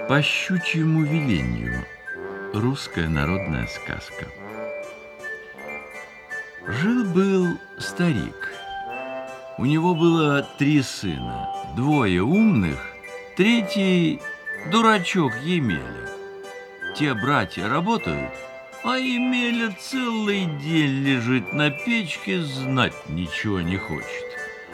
По щучьему велению. Русская народная сказка. Жил-был старик. У него было 3 сына. 2 умных, 3 дурачок Емеля. Те братья работают, а Емеля целый день лежит на печке, знать ничего не хочет.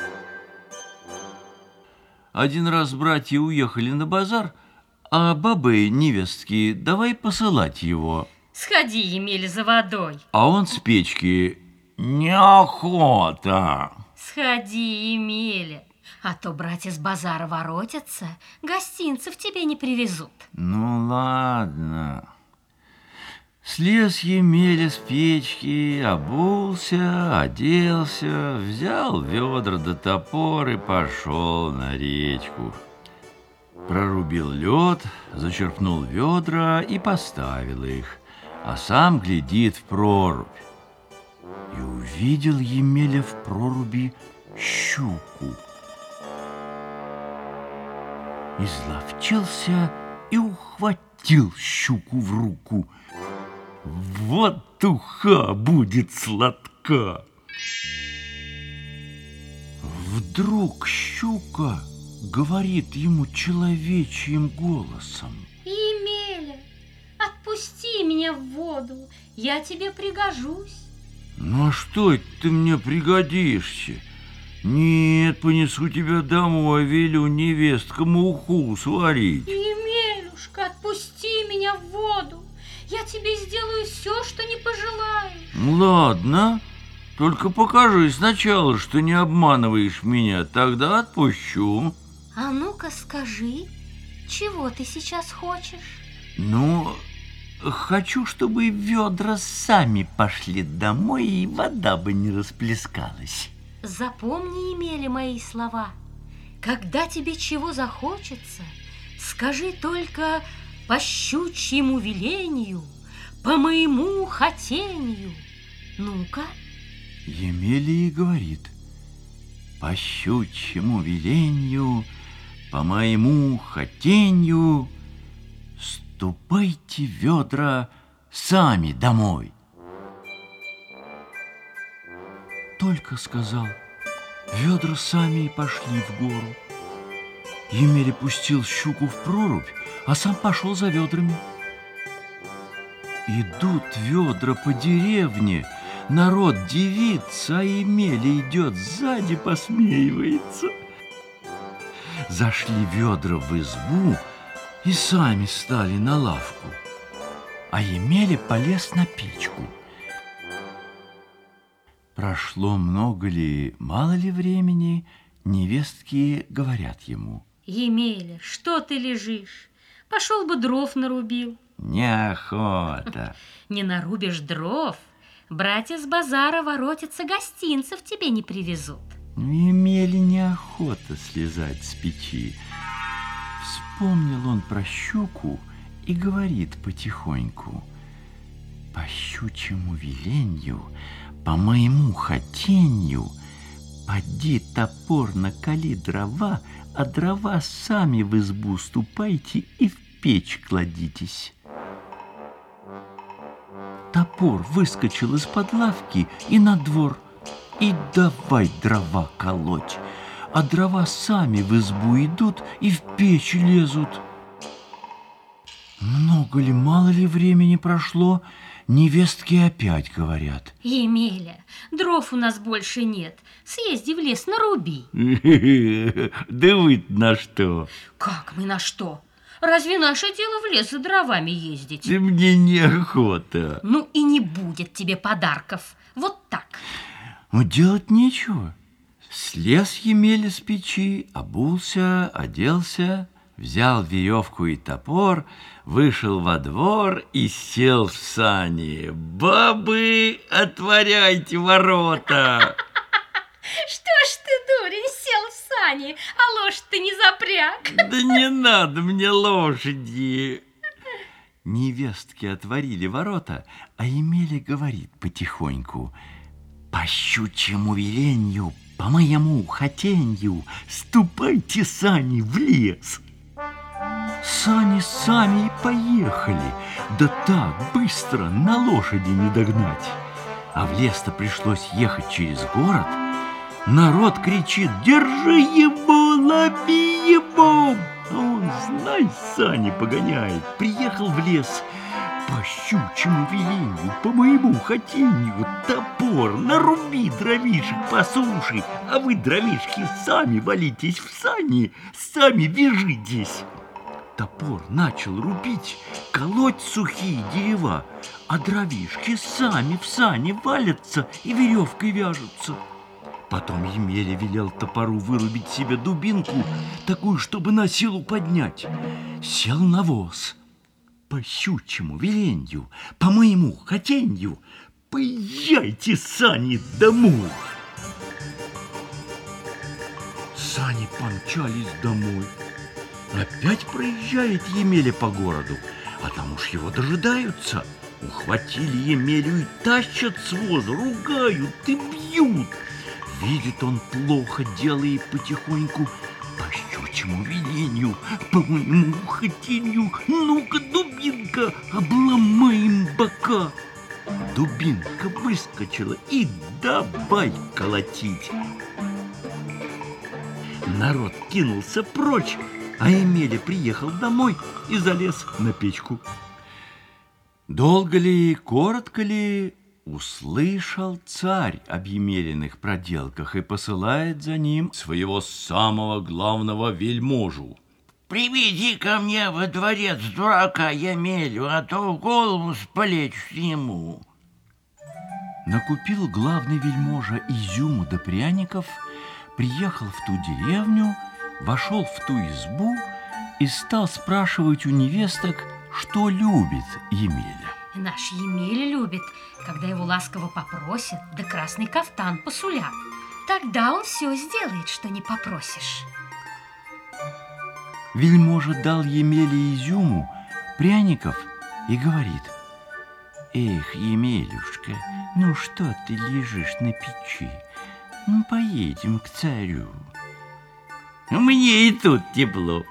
Один раз братья уехали на базар, а бабы невестки давай посылать его. Сходи, Емеля, за водой. А он с печки: неохота. Сходи, Емеля, а то братья с базара воротятся, гостинцев тебе не привезут. Ну ладно. Слез Емеля с печки, обулся, оделся, взял ведра да топор и пошел на речку. Прорубил лед, зачерпнул ведра и поставил их, а сам глядит в прорубь. И увидел Емеля в проруби щуку. Изловчился и ухватил щуку в руку. Вот туха будет сладка. Вдруг щука говорит ему человечьим голосом: Емеля, отпусти меня в воду, я тебе пригожусь. Ну а что это ты мне пригодишься? Нет, понесу тебя домой, велю невесткам уху сварить. Емелюшка, отпусти меня в воду, я тебе сделаю все, что не пожелаешь. Ладно, только покажи сначала, что не обманываешь меня, тогда отпущу. А ну-ка скажи, чего ты сейчас хочешь? Ну, хочу, чтобы ведра сами пошли домой, и вода бы не расплескалась. Запомни, Емеля, мои слова. Когда тебе чего захочется, скажи только: по щучьему велению, по моему хотению. Ну-ка. Емеля и говорит: по щучьему велению, по моему хотению, ступайте, ведра, сами домой. Только сказал, ведра сами и пошли в гору. Емеля пустил щуку в прорубь, а сам пошел за ведрами. Идут ведра по деревне, народ дивится, а Емеля идет сзади, посмеивается. Зашли ведра в избу и сами стали на лавку, а Емеля полез на печку. Прошло много ли, мало ли времени, невестки говорят ему: Емеля, что ты лежишь? Пошел бы дров нарубил. Неохота. Не нарубишь дров, братья с базара воротятся, гостинцев тебе не привезут. Емеле неохота слезать с печи. Вспомнил он про щуку и говорит потихоньку: по щучьему веленью, по моему хотенью, поди топор накали дрова, а дрова сами в избу ступайте и в печь кладитесь. Топор выскочил из-под лавки и на двор, и давай дрова колоть, а дрова сами в избу идут и в печь лезут. Много ли, мало ли времени прошло, невестки опять говорят: Емеля, дров у нас больше нет, съезди в лес, наруби. Да вы на что? Как мы на что? Разве наше дело в лес за дровами ездить? Да мне неохота. Ну и не будет тебе подарков, вот так. Но делать нечего. Слез Емеля с печи, обулся, оделся, взял веревку и топор, вышел во двор и сел в сани. Бабы, отворяйте ворота! Что ж ты, дурень, сел в сани, а лошадь ты не запряг? Да не надо мне лошади. Невестки отворили ворота, а Емеля говорит потихоньку: по щучьему веленью, по моему хотенью, ступайте сани в лес. Сани сами и поехали, да так быстро на лошади не догнать. А в лес-то пришлось ехать через город. Народ кричит: «Держи его, лови его!» А он, знай, сани погоняет. Приехал в лес. По щучьему велению, по моему хотению, топор, наруби дровишек по суше, а вы, дровишки, сами валитесь в сани, сами вяжитесь. Топор начал рубить, колоть сухие дерева, а дровишки сами в сани валятся и веревкой вяжутся. Потом Емеля велел топору вырубить себе дубинку, такую, чтобы на силу поднять. Сел на воз. По щучьему веленью, по моему хотенью, поезжайте, сани, домой. Сани помчались домой. Опять проезжает Емеля по городу, а там уж его дожидаются. Ухватили Емелю и тащат с воза, ругают и бьют. Видит он плохо, делает потихоньку: по щучьему веленью, по моему хотенью, ну-ка, дубинка, обломаем бока. Дубинка выскочила и давай колотить. Народ кинулся прочь, а Емеля приехал домой и залез на печку. Долго ли, коротко ли, услышал царь об Емелиных проделках и посылает за ним своего самого главного вельможу. «Приведи ко мне во дворец дурака Емелю, а то в голову сплечь ему». Накупил главный вельможа изюму да пряников, приехал в ту деревню, вошел в ту избу и стал спрашивать у невесток, что любит Емеля. Наш Емеля любит, когда его ласково попросят, да красный кафтан посулят. Тогда он все сделает, что не попросишь. Вельможа дал Емеле изюму, пряников и говорит: «Эх, Емелюшка, ну что ты лежишь на печи? Ну, поедем к царю». «Мне и тут тепло».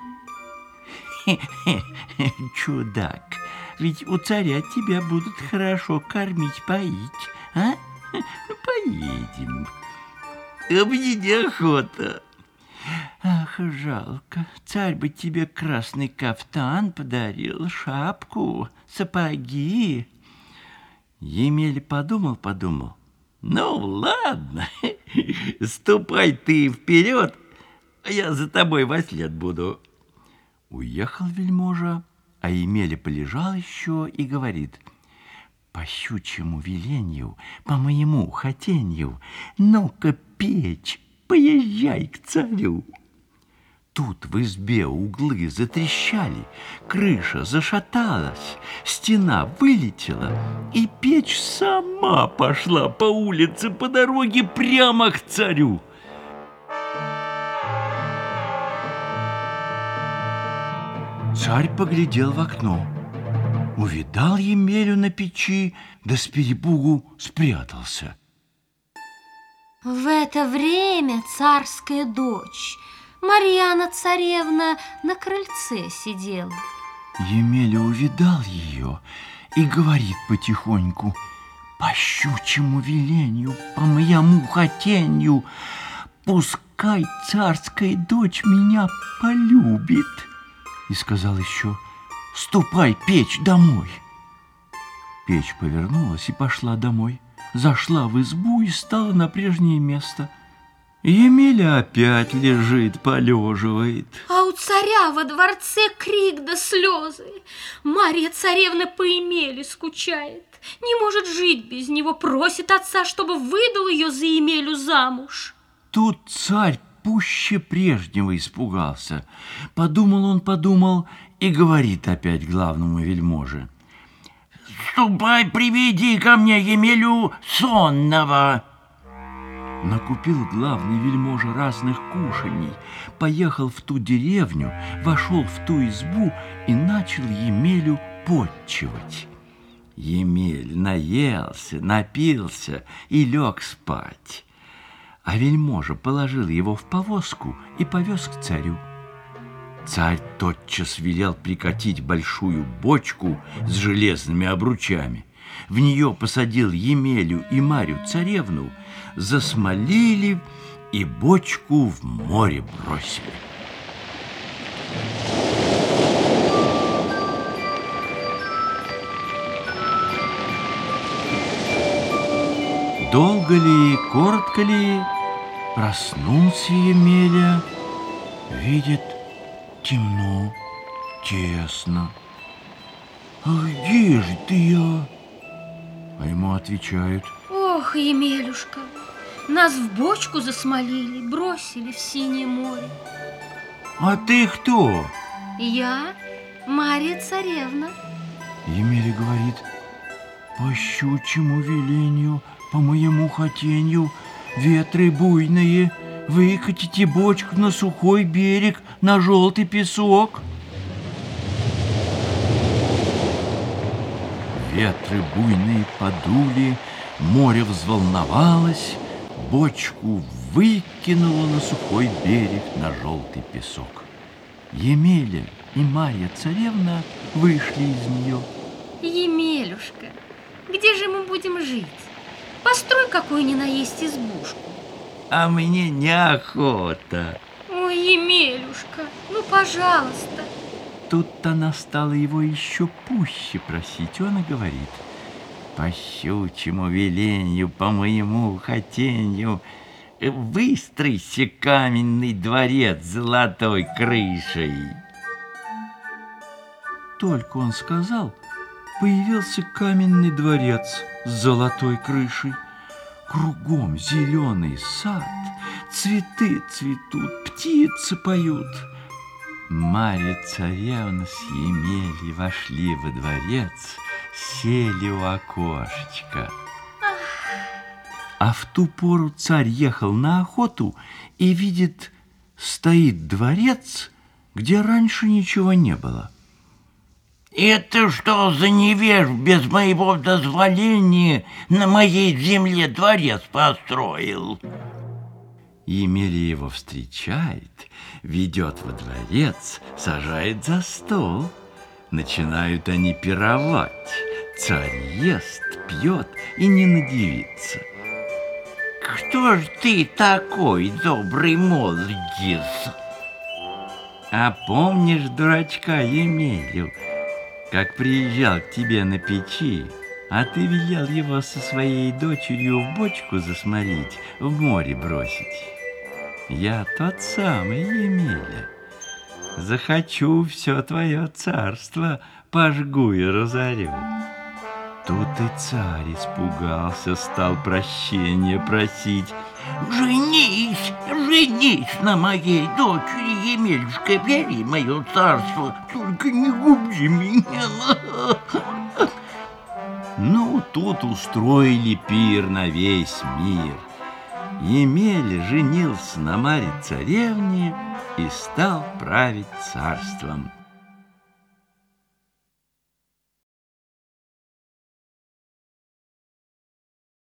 Чудак, ведь у царя тебя будут хорошо кормить, поить, а? Ну, поедем. А мне неохота. Ах, жалко, царь бы тебе красный кафтан подарил, шапку, сапоги. Емеля подумал. Ну, ладно, ступай ты вперед, а я за тобой вослед буду. Уехал вельможа, а Емеля полежал еще и говорит: по щучьему веленью, по моему хотенью, ну-ка, печь, поезжай к царю. Тут в избе углы затрещали, крыша зашаталась, стена вылетела, и печь сама пошла по улице, по дороге прямо к царю. Царь поглядел в окно, увидал Емелю на печи, да с перепугу спрятался. В это время царская дочь, Марьяна царевна, на крыльце сидела. Емеля увидал ее и говорит потихоньку: по щучьему веленью, по моему хотенью, пускай царская дочь меня полюбит. И сказал еще: ступай, печь, домой. Печь повернулась и пошла домой, зашла в избу и стала на прежнее место. Емеля опять лежит, полеживает. А у царя во дворце крик да слезы. Марья царевна по Емеле скучает, не может жить без него, просит отца, чтобы выдал ее за Емелю замуж. Тут царь пуще прежнего испугался. Подумал и говорит опять главному вельможе: «Ступай, приведи ко мне Емелю сонного». Накупил главный вельможа разных кушаний, поехал в ту деревню, вошел в ту избу и начал Емелю потчевать. Емель наелся, напился и лег спать. А вельможа положил его в повозку и повез к царю. Царь тотчас велел прикатить большую бочку с железными обручами. В нее посадил Емелю и Марью царевну, засмолили и бочку в море бросили. Долго ли, коротко ли, проснулся Емеля, видит, темно, тесно. «А где же ты я?» А ему отвечают: Ох, Емелюшка, нас в бочку засмолили, бросили в синее море. «А ты кто?» Я Марья царевна. Емеля говорит: «По щучьему велению, по моему хотенью, ветры буйные, выкатите бочку на сухой берег, на желтый песок». Ветры буйные подули, море взволновалось, бочку выкинуло на сухой берег, на желтый песок. Емеля и Марья царевна вышли из нее. Емелюшка, где же мы будем жить? Построй какую ни наесть избушку. А мне неохота. Ой, Емелюшка, ну, пожалуйста. Тут она стала его еще пуще просить. Он и говорит: «По щучьему велению, по моему хотенью, выстройся каменный дворец с золотой крышей». Только он сказал, появился каменный дворец с золотой крышей. Кругом зеленый сад, цветы цветут, птицы поют. Марья царевна с Емелей вошли во дворец, сели у окошечка. А в ту пору царь ехал на охоту и видит, стоит дворец, где раньше ничего не было. Это что за невеж без моего дозволения на моей земле дворец построил? Емеля его встречает, ведет во дворец, сажает за стол. Начинают они пировать. Царь ест, пьет и не надивится. Кто ж ты такой, добрый молодец? А помнишь дурачка Емелю, как приезжал к тебе на печи, а ты велел его со своей дочерью в бочку засмолить, в море бросить? Я тот самый Емеля. Захочу, все твое царство пожгу и разорю. Тут и царь испугался, стал прощения просить. Женись, женись на моей дочери, Емелюшка, бери мое царство, только не губи меня. Ну, тут устроили пир на весь мир. Емеля женился на Марье царевне и стал править царством.